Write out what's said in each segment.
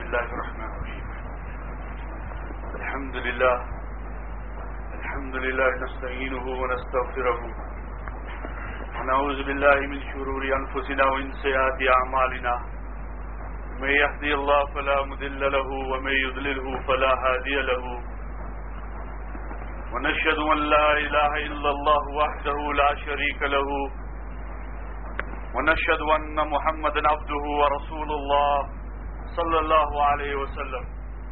الله الرحمن الرحيم الحمد لله نستعينه ونستغفره ونعوذ بالله من شرور أنفسنا ومن سيئات أعمالنا من يهدي الله فلا مضل له ومن يضلله فلا هادي له ونشهد أن لا إله إلا الله وحده لا شريك له ونشهد أن محمدا عبده ورسول الله صلى الله عليه وسلم.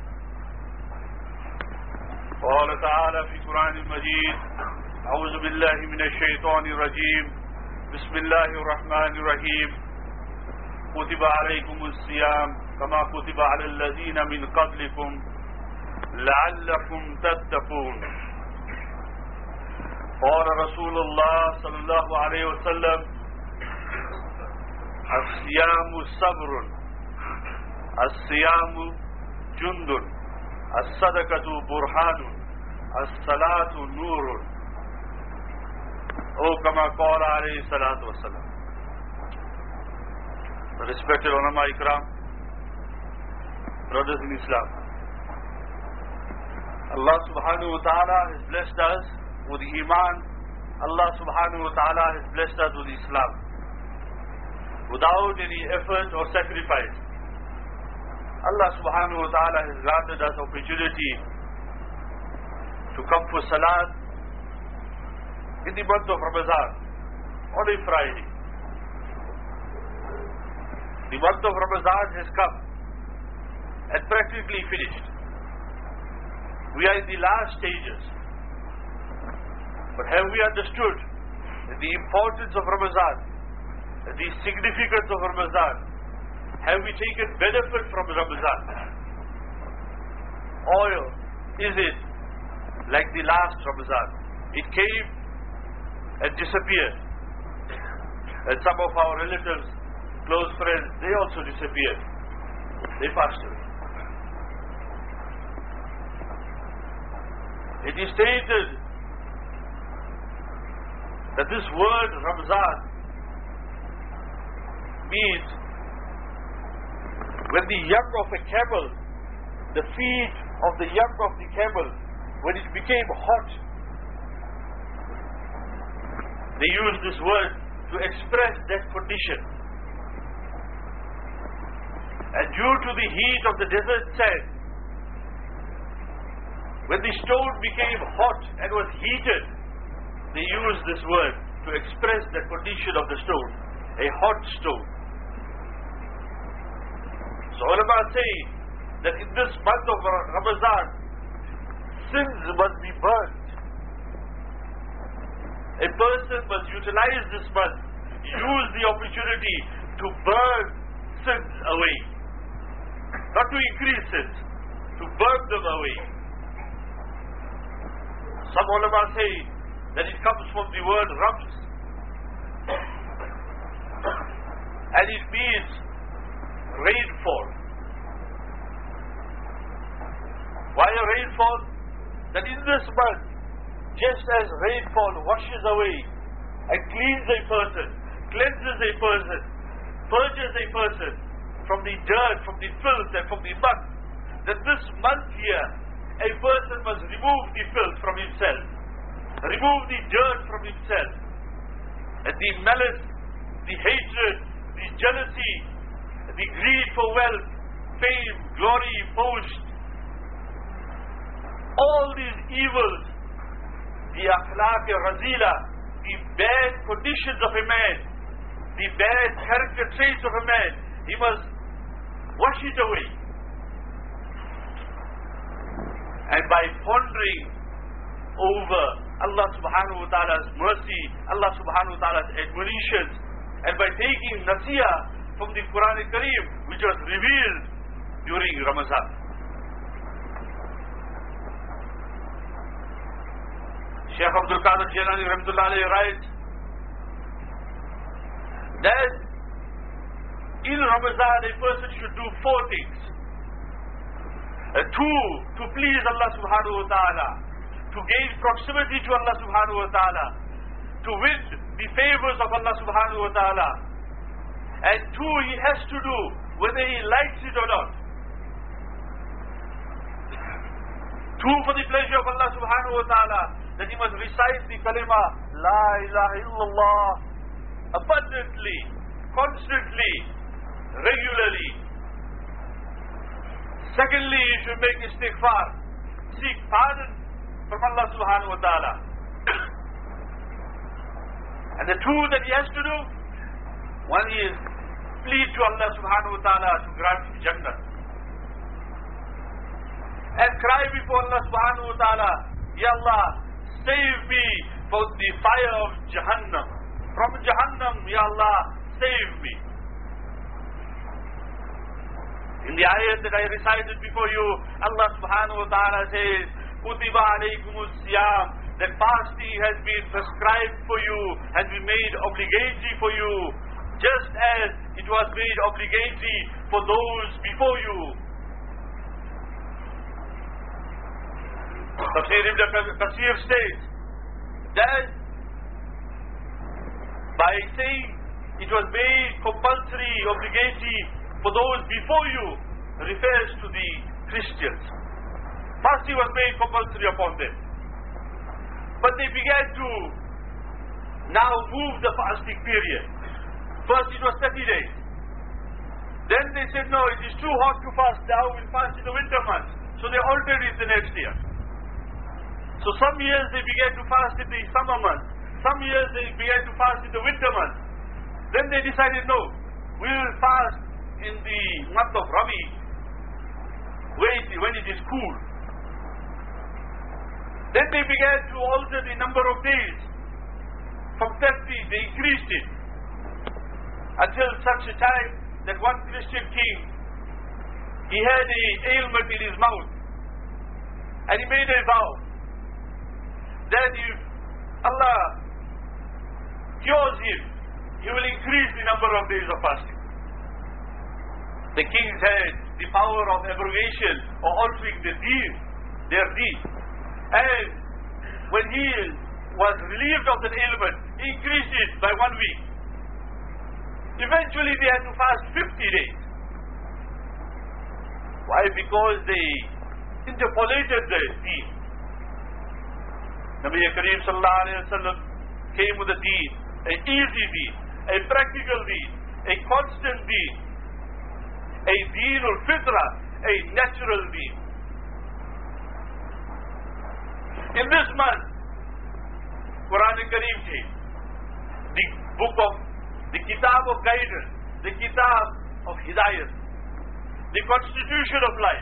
قال تعالى في القرآن المجيد: أعوذ بالله من الشيطان الرجيم، بسم الله الرحمن الرحيم. كتب عليكم الصيام كما كتب على الذين من قبلكم لعلكم تتقون. قال رسول الله صلى الله عليه وسلم: الصيام صبر، الصيام جند، الصدقة برهان، الصلاة نور. Oh, كما قال عليه الصلاة والسلام. Respected ulama ikram, brothers in Islam, Allah subhanahu wa ta'ala has blessed us with Iman. Allah subhanahu wa ta'ala has blessed us with Islam without any effort or sacrifice. Allah subhanahu wa ta'ala has granted us opportunity to come for salat in the month of Ramadan on a Friday. The month of Ramadan has come and practically finished. We are in the last stages. But have we understood the importance of Ramadan, the significance of Ramadan? Have we taken benefit from Ramadan? Or is it like the last Ramadan? It came and disappeared. And some of our relatives, close friends, they also disappeared. They passed away. It is stated that this word Ramzan means when the young of a camel, the feet of the young of the camel, when it became hot, they used this word to express that condition. And due to the heat of the desert sand, when the stone became hot and was heated, they used this word to express the condition of the stone, a hot stone. So ulama say that in this month of Ramadan, sins must be burnt. A person must utilize this month, use the opportunity to burn sins away. Not to increase sins, to burn them away. Some ulama say that it comes from the word Rams, and it means rainfall. Why a rainfall? That in this month, just as rainfall washes away and cleans a person, cleanses a person, purges a person from the dirt, from the filth and from the mud, that this month here, a person must remove the filth from himself, remove the dirt from himself, and the malice, the hatred, the jealousy, the greed for wealth, fame, glory, boast, all these evils, the akhlaq razila, the bad conditions of a man, the bad character traits of a man, he must wash it away. And by pondering over Allah subhanahu wa ta'ala's mercy, Allah subhanahu wa ta'ala's admonitions, and by taking nasiyah from the Quran al-Kareem, which was revealed during Ramadan. Shaykh Abdul Qadir Jilani rahmatullah alayhi writes that in Ramadan a person should do 4 things. 2, to please Allah subhanahu wa ta'ala, to gain proximity to Allah subhanahu wa ta'ala, to win the favors of Allah subhanahu wa ta'ala. And 2, he has to do whether he likes it or not. Two, for the pleasure of Allah subhanahu wa ta'ala, that he must recite the kalima, La ilaha illallah, abundantly, constantly, regularly. Secondly, he should make istighfar, seek pardon from Allah subhanahu wa ta'ala. And the two that he has to do, one is plead to Allah subhanahu wa ta'ala to grant him Jannah. And cry before Allah subhanahu wa ta'ala, Ya Allah, save me from the fire of Jahannam. From Jahannam, Ya Allah, save me. In the ayat that I recited before you, Allah subhanahu wa ta'ala says, Kutiba alaykumus siyam, that fasting has been prescribed for you, has been made obligatory for you, just as it was made obligatory for those before you. Tafsir Ibn Kathir states that by saying it was made compulsory, obligatory for those before you, refers to the Christians. Fasting was made compulsory upon them. But they began to now move the fasting period. First it was 30 days. Then they said, no, it is too hot to fast now, we'll fast in the winter months. So they altered it the next year. So some years they began to fast in the summer months. Some years they began to fast in the winter months. Then they decided, no, we will fast in the month of Rabi, when it is cool. Then they began to alter the number of days. From 30, they increased it. Until such a time that one Christian king, he had an ailment in his mouth. And he made a vow that if Allah cures him, he will increase the number of days of fasting. The kings had the power of abrogation or altering their deed. And when he was relieved of that ailment, he increased it by 1 week. Eventually they had to fast 50 days. Why? Because they interpolated the deen. Nabi Kareem sallallahu alayhi wa sallam came with a deen, an easy deen, a practical deen, a constant deen, a deenul fitra, a natural deen. In this month, Quran Kareem came, the book of, the kitab of guidance, the kitab of hidayat, the constitution of life.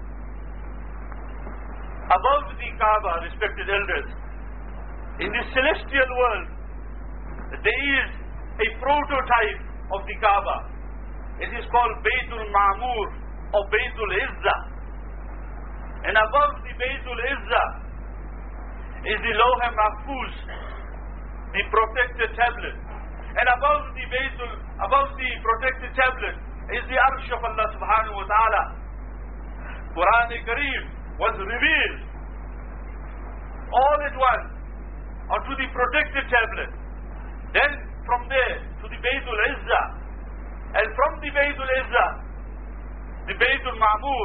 Above the Kaaba, respected elders, in the celestial world, there is a prototype of the Kaaba. It is called Baytul Ma'mur or Baytul Izzah. And above the Baytul Izzah is the Lawh Mahfuz, the protected tablet. And above the protected tablet is the Arsh of Allah subhanahu wa ta'ala. Quran Kareem was revealed all at once onto the protected tablet. Then from there to the Baytul Izzah. And from the Baytul Izzah, the Baytul Ma'mur,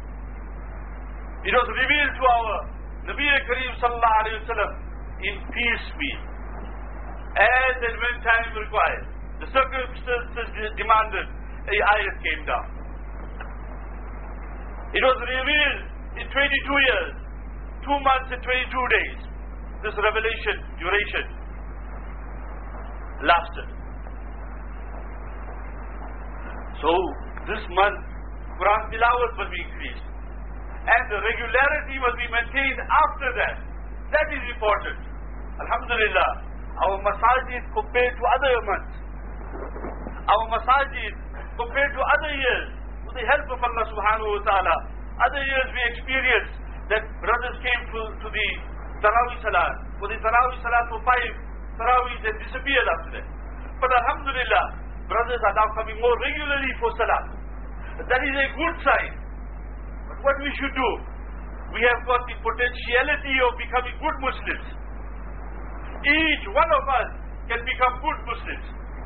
it was revealed to our Nabi Kareem sallallahu alayhi wa sallam in piecemeal, as and when time required. The circumstances demanded, a ayat came down. It was revealed in 22 years, 2 months and 22 days. This revelation duration lasted. So this month, Quran tilawat will be increased. And the regularity must be maintained after that. That is important. Alhamdulillah, our masajid compared to other months, our masajid compared to other years, with the help of Allah subhanahu wa ta'ala, other years we experienced that brothers came to the Tarawih Salat. For the Tarawih Salat for 5 Tarawih, they disappeared after that. But alhamdulillah, brothers are now coming more regularly for Salat. That is a good sign. But what we should do, we have got the potentiality of becoming good Muslims. Each one of us can become good Muslims.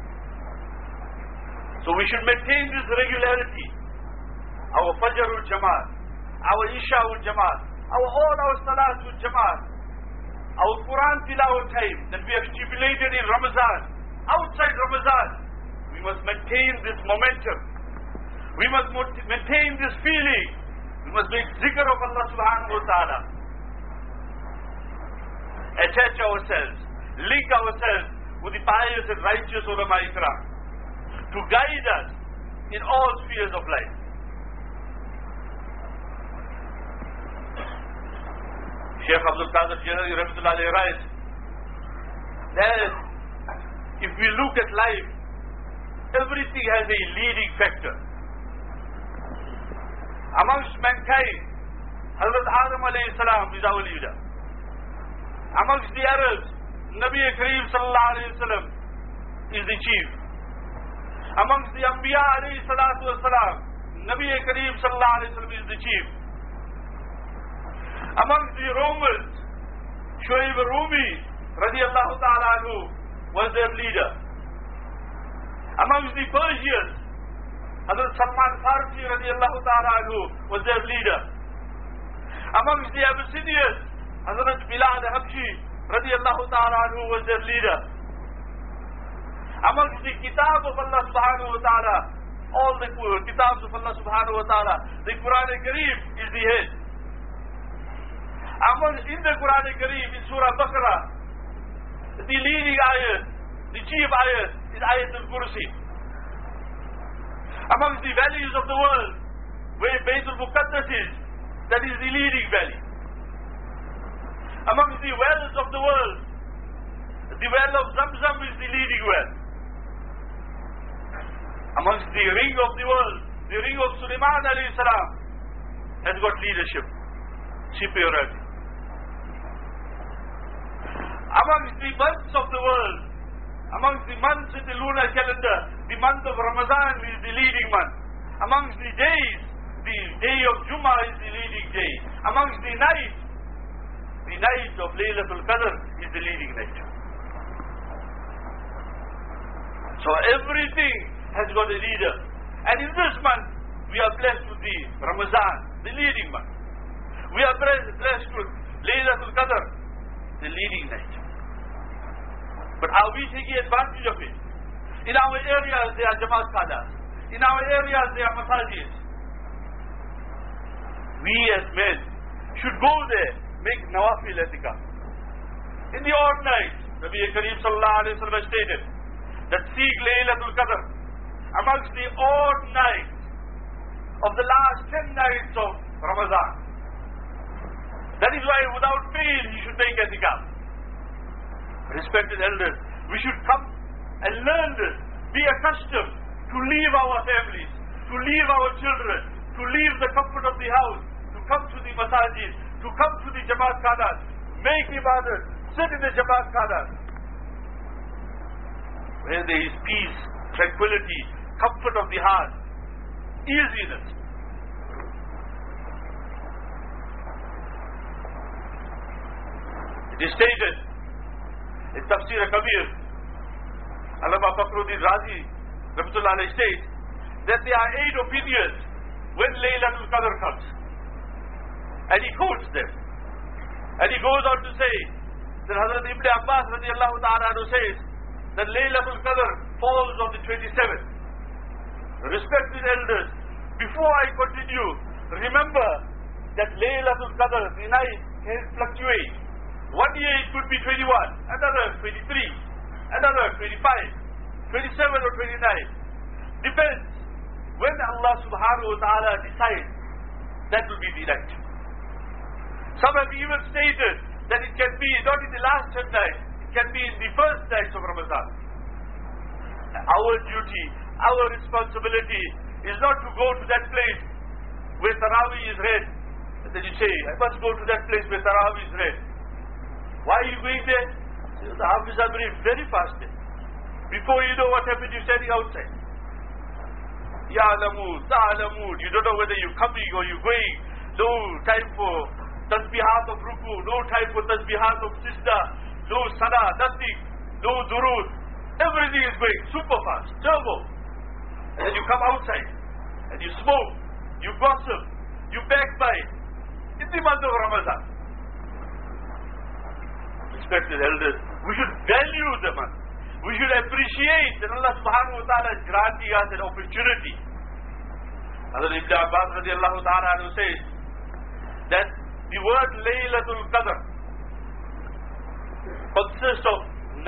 So we should maintain this regularity. Our Fajr ul Jamaat, our Isha ul Jamaat, all our salats with Jamaat, our Quran tilawat time that we have stipulated in Ramadan, outside Ramadan, we must maintain this momentum. We must maintain this feeling. We must make zikr of Allah subhanahu wa ta'ala. Attach ourselves, link ourselves with the pious and righteous ulama ikram to guide us in all spheres of life. Shaykh Abdul Qadir Jilani Rahmatullah Alayhi writes that if we look at life, everything has a leading factor. Amongst mankind, Hazrat Adam alayhi salam is our leader. Amongst the Arabs, Nabi Kareem sallallahu alayhi wasallam is the chief. Amongst the Anbiya alayhi salatu wasalam, Nabi Kareem sallallahu alayhi wasallam is the chief. Amongst the Romans, Shuaib Rumi radiyallahu ta'ala anhu was their leader. Amongst the Persians, Hazrat Salman Farsi radiyallahu ta'ala anhu was their leader. Amongst the Abyssinians, Hazrat Bilal Habshi radiyallahu ta'ala anhu was their leader. Amongst the Kitab of Allah subhanahu wa ta'ala, all the Kitabs of Allah subhanahu wa ta'ala, the Quran al-Kareem is the head. In the Quran al-Kareem, in Surah Baqarah, the leading ayat, the chief ayat is Ayat al-Kursi. Amongst the values of the world, where Baytul Muqaddas is, that is the leading value. Amongst the wells of the world, the well of Zamzam is the leading well. Amongst the ring of the world, the ring of Sulaiman alayhi salam has got leadership, superiority. Amongst the months of the world, amongst the months in the lunar calendar, the month of Ramadan is the leading month. Amongst the days, the day of Jummah is the leading day. Amongst the nights of Laylatul Qadr is the leading night. So everything has got a leader. And in this month, we are blessed with the Ramadan, the leading month. We are blessed with Laylatul Qadr, the leading night. But are we taking advantage of it? In our areas, there are Jamaat Qadas. In our areas, there are Masajid. We as men should go there, make Nawafil Etikaf. In the odd night, Nabi Kareem sallallahu alayhi wa sallam stated that seek Laylatul Qadr amongst the odd nights of the last 10 nights of Ramadan. That is why without fail you should make Etikaf. Respected elders, we should come and learn this, be accustomed to leave our families, to leave our children, to leave the comfort of the house, to come to the masajid, to come to the Jamaat Qadas, make ibadat, sit in the Jamaat Qadas, where there is peace, tranquility, comfort of the heart, easiness. It is stated in Tafsir Kabir, Allama Fakhruddin Razi Rahmatullah Alayhi states that there are 8 opinions when Laylatul Qadr comes. And he quotes them. And he goes on to say that Hazrat Ibn Abbas radiallahu ta'ala anhu says that Laylatul Qadr falls on the 27th. Respected elders, before I continue, remember that Laylatul Qadr, the night can fluctuate. One year it could be 21, another 23, another 25, 27 or 29. Depends. When Allah subhanahu wa ta'ala decides, that will be the night. Some have even stated that it can be not in the last 10 nights, it can be in the first nights of Ramadan. Our duty, our responsibility is not to go to that place where Taraweeh is read. And then you say, I must go to that place where Taraweeh is read. Why are you going there? The Hafiz Amri very fast there. Before you know what happened, you're standing outside. Ya'lamud, ta'lamud. You don't know whether you're coming or you're going. No time for tasbihat of ruku, no time for tasbihat of sijda, no salah, nothing, no durud. Everything is going super fast, turbo. And then you come outside and you smoke, you gossip, you backbite. in the month of Ramadan. Respected elders, we should value the month. We should appreciate that Allah subhanahu wa ta'ala is granting us an opportunity. Hazrat Ibn Abbas radiallahu ta'ala anhu says that the word Laylatul Qadr consists of 9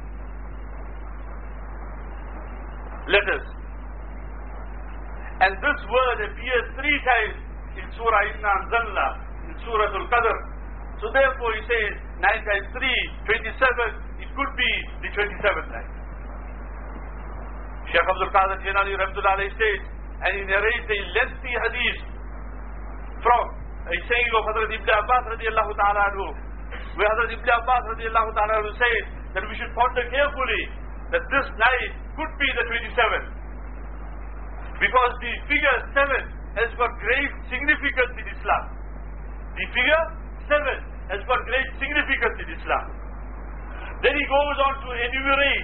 letters. And this word appears 3 times in Surah Inna Anzalna, in Surah Al-Qadr. So therefore he says 9 times 3, 27, it could be the 27th night. Shaykh Abdul Qadir Jilani Rahmatullah alayhi says, and he narrates a lengthy hadith from a saying of Hazrat Ibn Abbas radiallahu ta'ala anhu, where Hazrat Ibn Abbas radiallahu ta'ala anhu says that we should ponder carefully that this night could be the 27th. Because the figure 7 has got great significance in Islam. The figure 7 has got great significance in Islam. Then he goes on to enumerate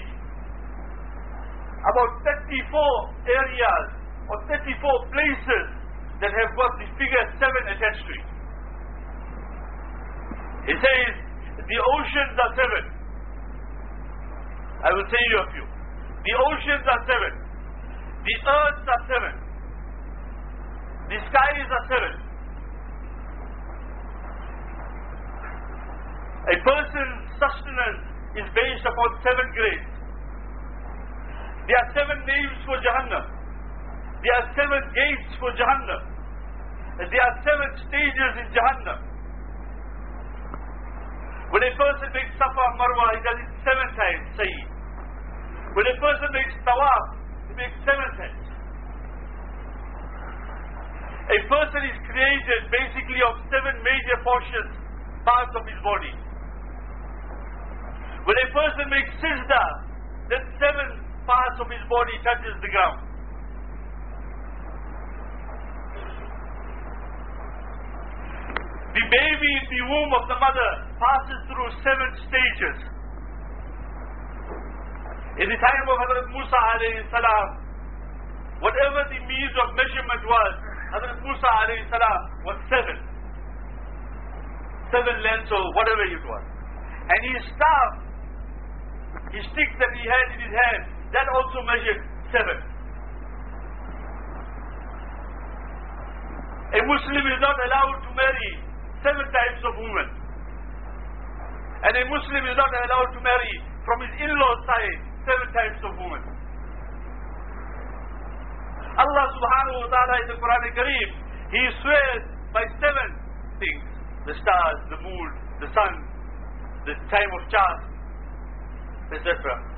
about 34 areas or 34 places that have got the figure 7 attached to it. He says, the oceans are 7. I will tell you a few. The oceans are 7. The earths are 7. The skies are 7. A person's sustenance is based upon 7 grades. There are 7 names for Jahannam. There are 7 gates for Jahannam. And there are 7 stages in Jahannam. When a person makes Safa Marwa, he does it 7 times, Sayyid. When a person makes Tawaf, he makes 7 times. A person is created basically of 7 major portions, parts of his body. When a person makes Sajda, then 7 parts of his body touches the ground. The baby in the womb of the mother passes through 7 stages. In the time of Hazrat Musa alayhi salam, whatever the means of measurement was, Hazrat Musa alayhi salam was 7. 7 lengths or whatever it was. And his staff, his stick that he had in his hand, that also measured 7. A Muslim is not allowed to marry 7 types of women. And a Muslim is not allowed to marry from his in-laws' side 7 types of women. Allah subhanahu wa ta'ala in the Quran Kareem, He swears by 7 things: the stars, the moon, the sun, the time of chance, etc.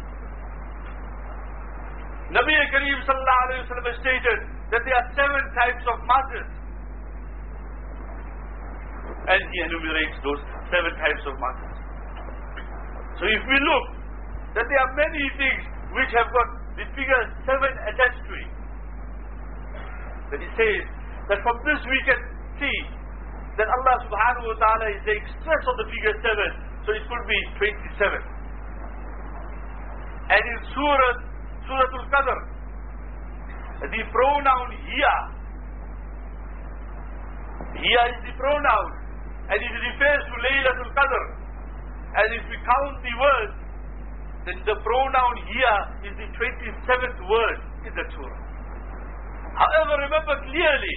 Nabi Kareem sallallahu alayhi wa sallam stated that there are 7 types of martyrs. And he enumerates those 7 types of martyrs. So if we look, that there are many things which have got the figure 7 attached to it. That he says that from this we can see that Allah subhanahu wa ta'ala is saying stress on the figure 7, so it could be 27. And in Surah Al-Qadr, the pronoun hiya is the pronoun, and it refers to Laylatul Qadr. And if we count the words, then the pronoun hiya is the 27th word in the surah. However, remember clearly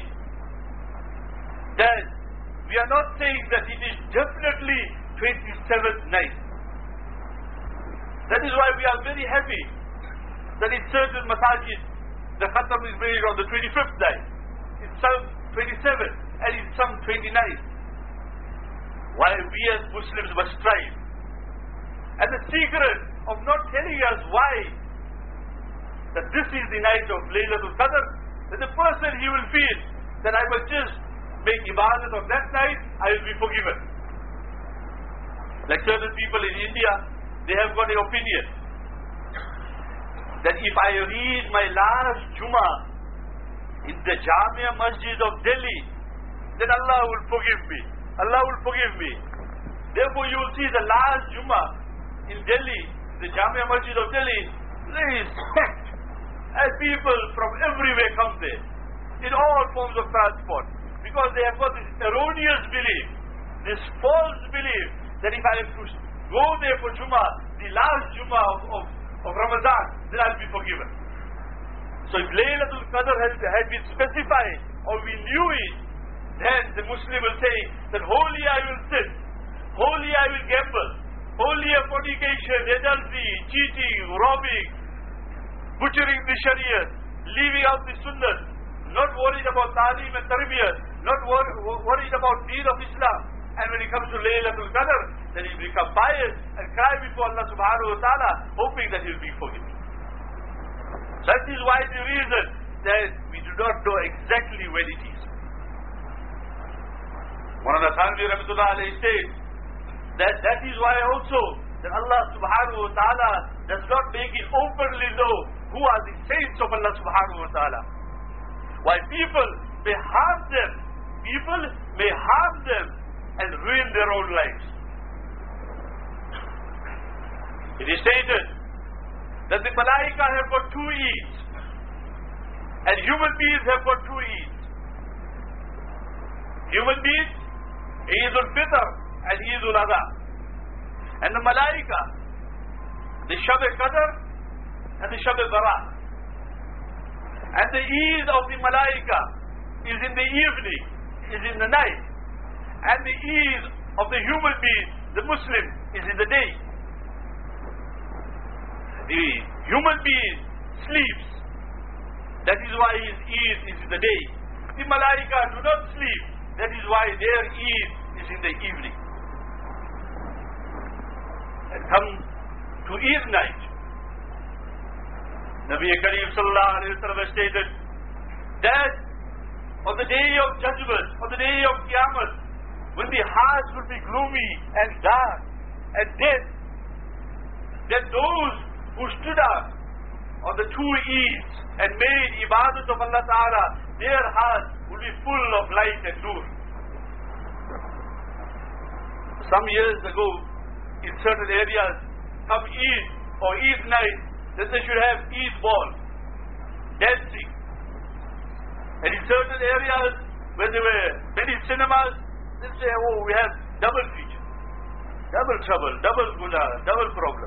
that we are not saying that it is definitely 27th night. That is why we are very happy that in certain masajid the khatam is made on the 25th night, in some 27th, and in some 29th. Why we as Muslims must strive. And the secret of not telling us why that this is the night of Laylatul Qadr, that the person, he will feel that I will just make ibadat on that night, I will be forgiven. Like certain people in India, they have got an opinion that if I read my last Jummah in the Jamia Masjid of Delhi, then Allah will forgive me. Allah will forgive me. Therefore you will see the last Jummah in Delhi, the Jamia Masjid of Delhi, there is packed. And people from everywhere come there, in all forms of transport, Because they have got this erroneous belief, this false belief, that if I have to go there for Jummah, the last Jummah of Ramadan, then I'll be forgiven. So if Laylatul Qadr had been specified, or we knew it, then the Muslim will say that wholly I will sin, wholly I will gamble, wholly a fornication, adultery, cheating, robbing, butchering the Shariah, leaving out the Sunnah, not worried about Ta'aleem and Tarbiyah, not worried about Deen of Islam. And when it comes to Laylatul Qadr, then he become pious and cry before Allah subhanahu wa ta'ala, hoping that he will be forgiven. That is why the reason that we do not know exactly when it is. Maulana Thanvi Rahmatullah alayhi says that is why also that Allah subhanahu wa ta'ala does not make it openly know who are the saints of Allah subhanahu wa ta'ala. Why people may harm them and ruin their own lives. It is stated that the Malaika have got two Eids and human beings have got two Eids. Human beings, Eid al-Fitr and Eid al-Adha. And the Malaika, the Shab-e-Qadr and the Shab-e-Barat. And the Eid of the Malaika is in the evening, is in the night. And the Eid of the human being, the Muslim, is in the day. The human being sleeps. That is why his Eid is in the day. The Malaika do not sleep. That is why their Eid is in the evening. And come to Eid night. Nabi Kareem sallallahu alayhi wa sallam stated that on the day of judgment, on the day of Qiyamah, when the hearts will be gloomy and dark and dead, then those who stood up on the two Eids and made ibadat of Allah Ta'ala, their hearts will be full of light and nur. Some years ago, in certain areas, come Eid or Eid night, then they should have Eid ball, dancing. And in certain areas, where there were many cinemas, they say, oh, we have double feature, double trouble, double guna, double problem.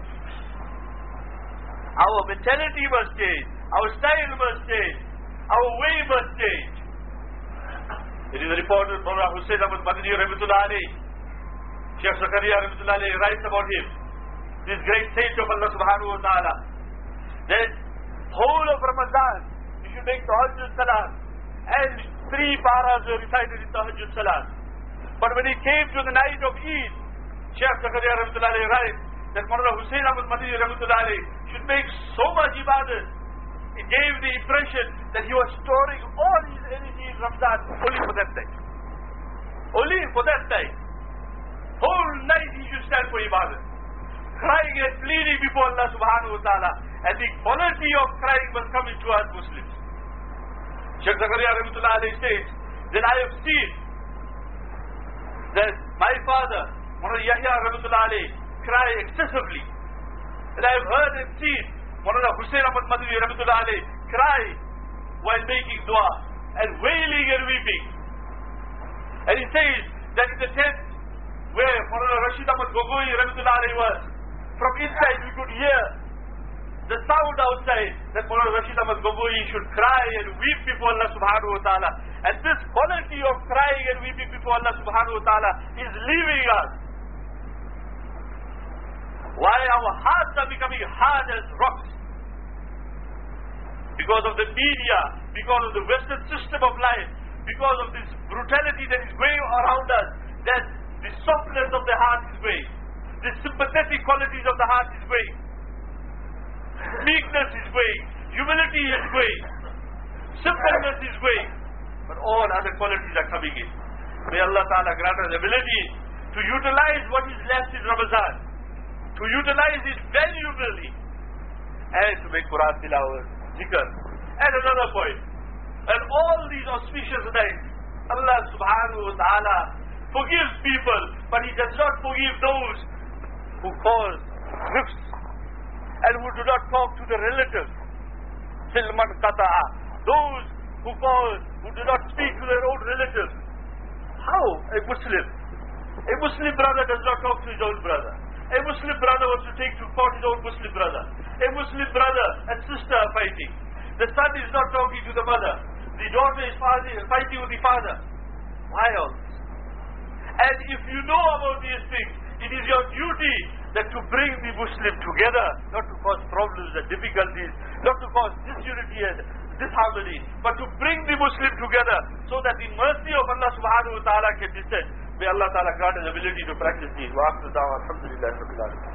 Our mentality must change, our style must change, our way must change. It is reported from Hussain Ahmad Madani Rahmatullah alayhi, Sheikh Zakaria Rahmatullah alayhi writes about him, this great saint of Allah subhanahu wa ta'ala, that whole of Ramadan, you should make Tahajjud Salat, and 3 paras were recited in Tahajjud Salat. But when it came to the night of Eid, Sheikh Zakaria Rahmatullah alayhi writes that Maulana Hussain Ahmad Madani Rahmatullah alayhi should make so much ibadat. It gave the impression that he was storing all his energy in Ramadan only for that night. Only for that night. Whole night he should stand for ibadat, crying and pleading before Allah subhanahu wa ta'ala. And the quality of crying must come into us Muslims. Sheikh Zakaria Rahmatullah alayhi says that I have seen that my father, Maulana Yahya Rahmatullah alayhi, cry excessively. And I have heard and seen Maulana Hussain Ahmad Madani Rahmatullah alayhi cry while making dua and wailing and weeping. And he says that in the tent where Maulana Rashid Ahmad Gogoi Rahmatullah alayhi was, from inside we could hear the sound outside that Maulana Rashid Ahmad Gogoi should cry and weep before Allah subhanahu wa ta'ala. And this quality of crying and weeping before Allah subhanahu wa ta'ala is leaving us. Why our hearts are becoming hard as rocks? Because of the media, because of the Western system of life, because of this brutality that is going around us, that the softness of the heart is going, the sympathetic qualities of the heart is going, meekness is going, humility is going, simpleness is going, but all other qualities are coming in. May Allah Ta'ala grant us ability to utilize what is left in Ramadan, to utilize it valuably, and to make Quran tilawat, zikr. And another point, and all these auspicious nights, Allah subhanahu wa ta'ala forgives people, but He does not forgive those who cause rifts and who do not talk to the relatives. Silman qata'a, those who do not speak to their own relatives. Muslim brother does not talk to his own brother. A Muslim brother wants to take to court his own Muslim brother. A Muslim brother and sister are fighting. The son is not talking to the mother. The daughter is fighting with the father. Why all this? And if you know about these things, it is your duty that to bring the Muslim together, not to cause problems and difficulties, not to cause disunity and disharmony, but to bring the Muslim together so that the mercy of Allah subhanahu wa ta'ala can descend. May Allah ta'ala grant us ability to practice these. Wa akhir da'wa, alhamdulillah, rabbil alamin.